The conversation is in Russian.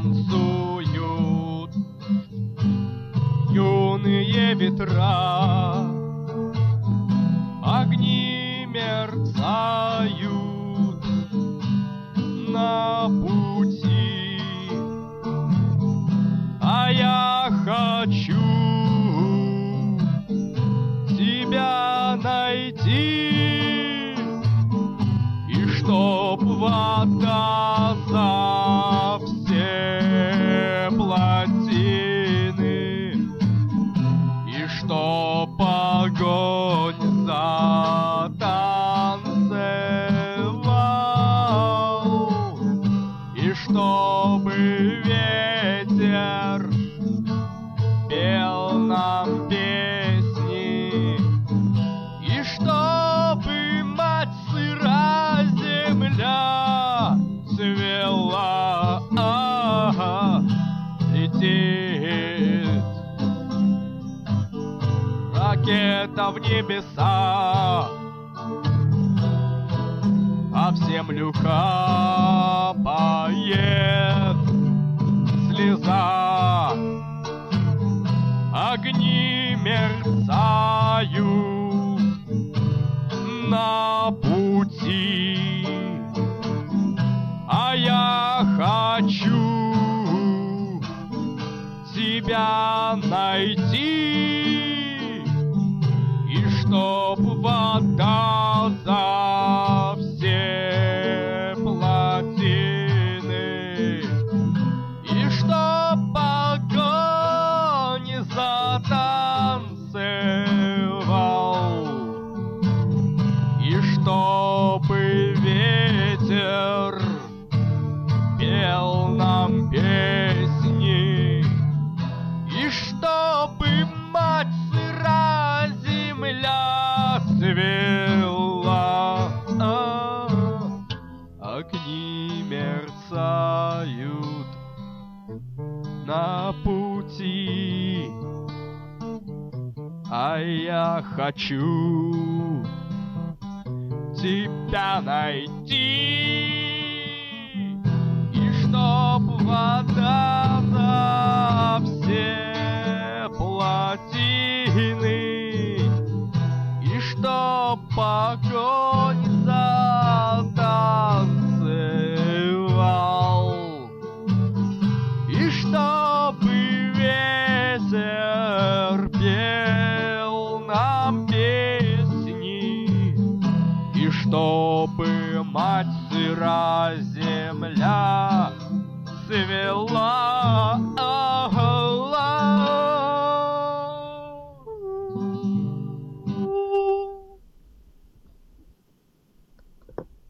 танцуют юные ветра, огни мерцают на пути, а я хочу тебя найти, и чтоб вода за все плотины, и чтоб огонь затанцевал, и чтобы ветер пел нам песни, и чтобы мать сыра земля цвела, летит ракета в небеса, а в землю капает слеза, огни мерцают на пути, а я хочу тебя найти, и чтоб вода за все плотины, и чтоб огонь затанцевал, и чтобы ветер пел нам песни, и чтобы мать сыра земля цвела, огни мерцают на пути, а я хочу тебя найти, и чтоб вода за все плотины, и чтоб огонь затанцевал, и чтобы ветер пел нам песни, и чтобы мать сыра земля цвела.